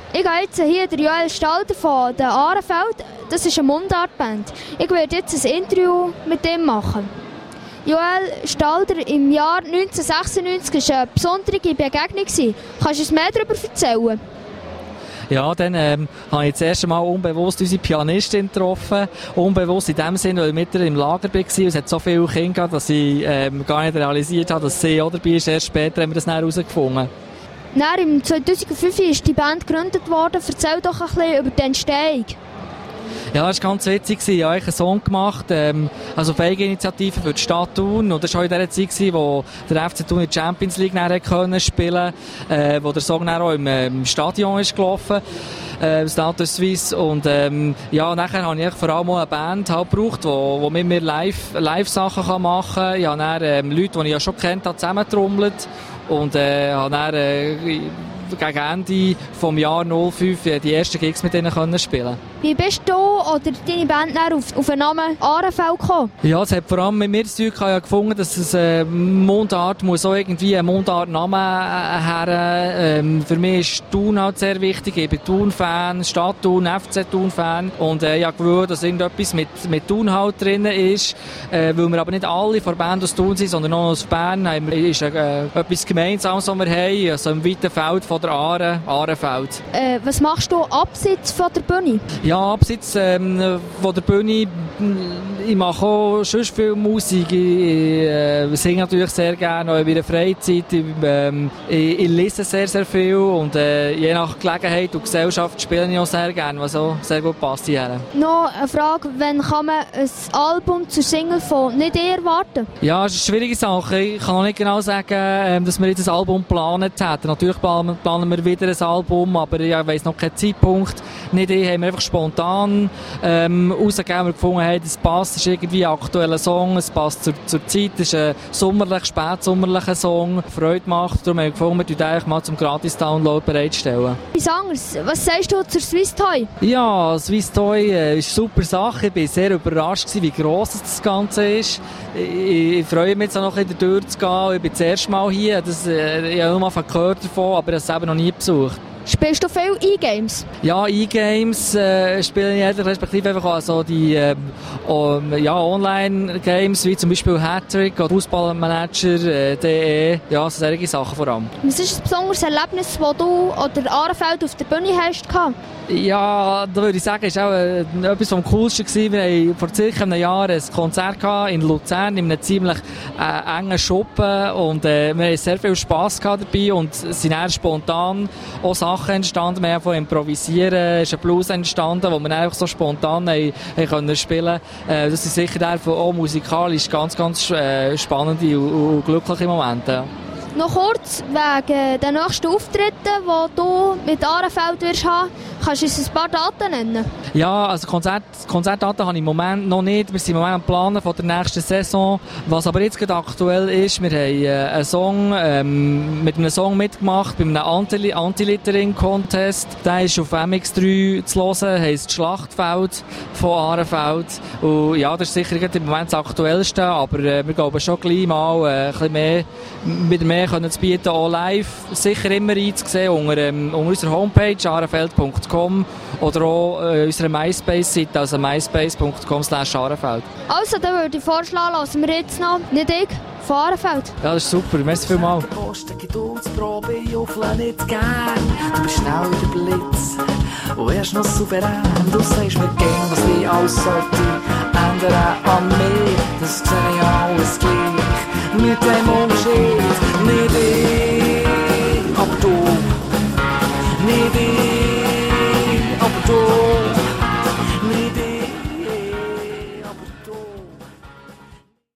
Ich gehe jetzt hier der Joel Stalder von der Ahrenfeld. Das ist eine Mundartband. Ich werde jetzt ein Interview mit ihm machen. Joel Stalder, im Jahr 1996 war eine besondere Begegnung. Kannst du uns mehr darüber erzählen? Ja, dann habe ich das erste Mal unbewusst unsere Pianistin getroffen. Unbewusst in dem Sinne, weil ich mit ihr im Lager war. Es hat so viele Kinder gehabt, dass ich gar nicht realisiert habe, dass sie auch dabei ist. Erst später haben wir das dann herausgefunden. Dann, im 2005 ist die Band gegründet worden. Erzähl doch ein bisschen über die Entstehung. Ja, das war ganz witzig. Ich habe einen Song gemacht, also auf Eigeninitiative für die Stadt Thun. Und das war auch in der Zeit, wo der FC Thun in die Champions League spielen konnte, wo der Song dann auch im Stadion ist gelaufen, Stade Suisse. Und ja, nachher habe ich vor allem auch eine Band gebraucht, die mit mir Live-Sachen machen kann. Ich habe dann Leute, die ich ja schon kennt habe, zusammengetrommelt. Und habe dann gegen Ende des Jahres 2005 die ersten Gigs mit ihnen spielen. Wie bist du oder deine Band auf den Namen Ahrenfeld gekommen? Ja, es hat vor allem mit mir zu tun. Ich habe gefunden, dass es Mundart muss auch irgendwie ein Mundart-Namen her. Für mich ist Thun halt sehr wichtig. Ich bin Thun-Fan, Stadt Thun, FC Thun-Fan. Und ich habe gewusst, dass irgendetwas mit Thun halt drin ist. Weil wir aber nicht alle von der Band aus Thun sind, sondern auch aus Bern. Ist etwas Gemeinsames, was wir haben. Also im weiten Feld von der Ahrenfeld. Was machst du abseits von der Bühne? Ja, abseits von der Bühne, ich mache auch schon viel Musik. Ich singe natürlich sehr gerne, auch in meiner Freizeit. Ich lese sehr, sehr viel und je nach Gelegenheit und Gesellschaft spiele ich auch sehr gerne, was auch sehr gut passt hierher. Noch eine Frage, wann kann man ein Album zur Single von «Nicht ich» erwarten? Ja, das ist eine schwierige Sache. Ich kann noch nicht genau sagen, dass wir jetzt ein Album geplant hätten. Natürlich planen wir wieder ein Album, aber ich weiss noch keinen Zeitpunkt. «Nicht ich» haben wir einfach spontan rausgegeben und gefunden, hey, das passt, das ist irgendwie ein aktueller Song, es passt zur Zeit, es ist ein spätsommerlicher Song, Freude macht, darum haben wir gefunden, wir eigentlich mal zum Gratis-Download bereitstellen. Was sagst du zur Swiss Toy? Ja, Swiss Toy ist eine super Sache, ich war sehr überrascht, wie gross das Ganze ist. Ich freue mich jetzt auch noch ein bisschen durchzugehen, ich bin das erste Mal hier, ich habe nur mal gehört davon, aber ich habe es eben noch nie besucht. Spielst du viel E-Games? Ja, E-Games spiele ich ehrlich, respektive einfach also die Online-Games, wie zum Beispiel Hattrick oder Fußballmanager.de, ja, solche Sachen vor allem. Was ist ein besonderes Erlebnis, das du oder Ahrenfeld auf der Bühne hast? Ja, da würde ich sagen, es war auch etwas vom Coolsten gewesen. Wir hatten vor circa einem Jahr ein Konzert in Luzern, in einem ziemlich engen Schuppen und wir hatten sehr viel Spass dabei und es sind eher spontan auch Sachen entstanden. Wir haben von Improvisieren, es ist ein Blues entstanden, wo wir einfach so spontan können spielen. Das sind sicher auch musikalisch ganz, ganz spannende und glückliche Momente. Noch kurz wegen den nächsten Auftritten, die du mit Ahrenfeld wirst haben. Kannst du uns ein paar Daten nennen? Ja, also Konzertdaten habe ich im Moment noch nicht. Wir sind im Moment am Planen von der nächsten Saison. Was aber jetzt gerade aktuell ist, wir haben einen Song, mit einem Song mitgemacht bei einem Anti-Littering-Contest. Der ist auf MX3 zu hören, heisst Schlachtfeld von Ahrenfeld. Und ja, das ist sicher im Moment das Aktuellste, aber wir glauben schon gleich mal ein bisschen mehr, wieder mehr können zu bieten, auch live. Sicher immer einzusehen unter unserer Homepage ahrenfeld.com oder auch unserer MySpace-Seite, also myspace.com/Ahrenfeld. Also, dann würde ich vorschlagen, lassen wir jetzt noch «Nicht ich» von Ahrenfeld. Ja, das ist super. Merci vielmals. Geduldsprobe, ich hoffe nicht gern. Du bist schnell wie der Blitz und erst noch souverän. Du sagst mir gern, was ich alles sollte ändern.